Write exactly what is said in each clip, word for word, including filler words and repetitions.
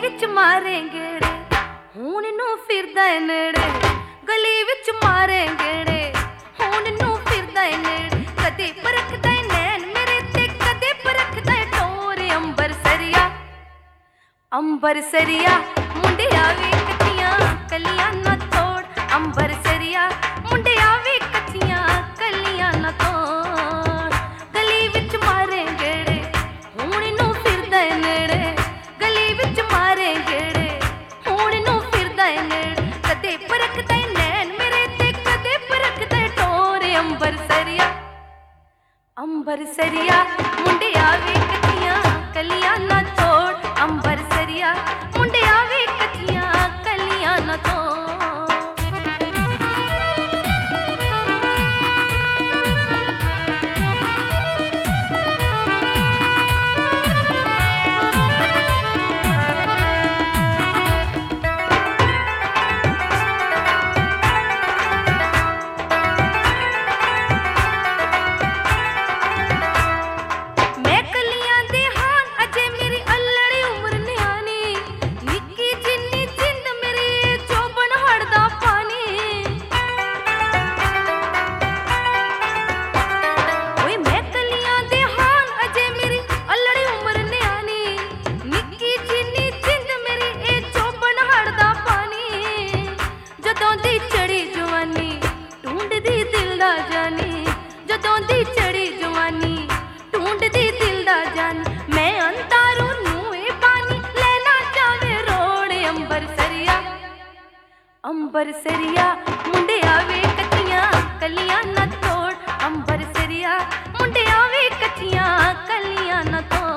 विच मारे गेड़े हुण नूं फिरदा ए नेड़े गली विच मारे गेड़े हुण नूं फिरदा ए नेड़े कदे परखदा ए नैन मेरे ते कदे परखदा ए टोर अंबर सरिया अंबर सरिया मुंडिया वे कच्चियां कलियां ना तोड़ अंबर सरिया मुंडिया वे कच्चियां कलियां ना तोड़ गली विच मारे गेड़े हुण नूं फिरदा ए नेड़े गली विच मारे गेड़े हुण नूं फिरदा ए नेड़े कदे परखदा ए नैन मेरे ते कदे परखदा ए टोर अंबर सरिया अंबर सरिया मुंडिया वे कच्चियां कलियां ना तोड़ अंबर सरिया मुंडिया वे कच्चियां कलियां ना तोड़ अंबर सरिया मुंडिया वे कच्चियां कलियां ना तोड़ अंबर सरिया मुंडिया वे कच्चियां कलियां ना तोड़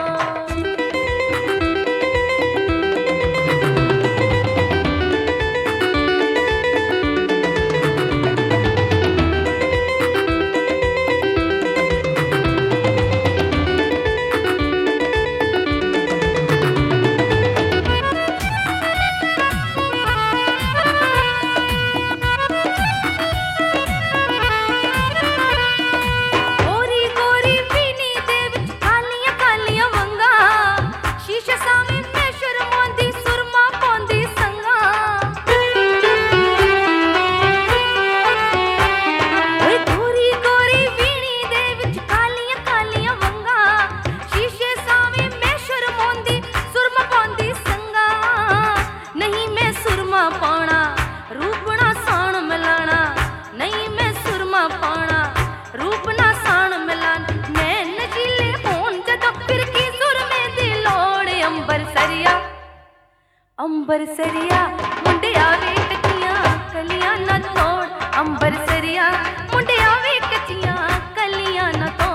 अंबर सरिया मुंडिया वे कच्चियां कलियां ना तोड़ अंबर सरिया मुंडिया वे कच्चियां कलियां ना तोड़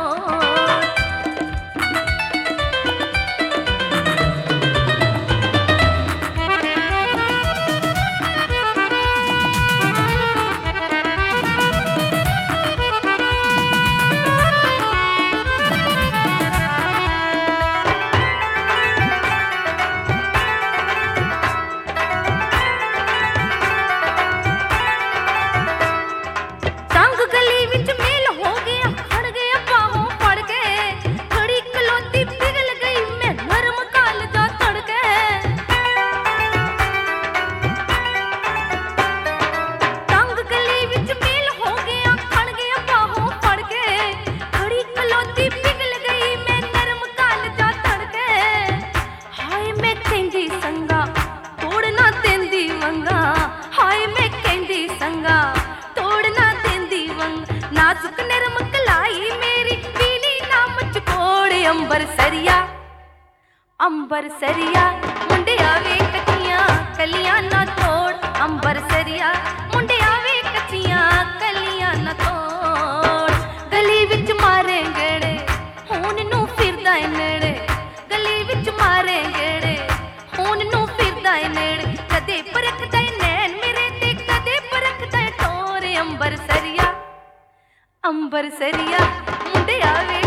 अंबर सरिया अंबर सरिया मुंडिया वे कच्चियां कलियां ना तोड़ अंबर सरिया मुंडिया वे कच्चियां कलियां ना तोड़ गली विच मारे गेड़े हुण नूं फिरदा ए नेड़े गली विच मारे गेड़े हुण नूं फिरदा ए नेड़े कदे परखदा ए नैन मेरे ते कदे परखदा ए टोर अंबर सरिया अंबर सरिया मुंडिया वे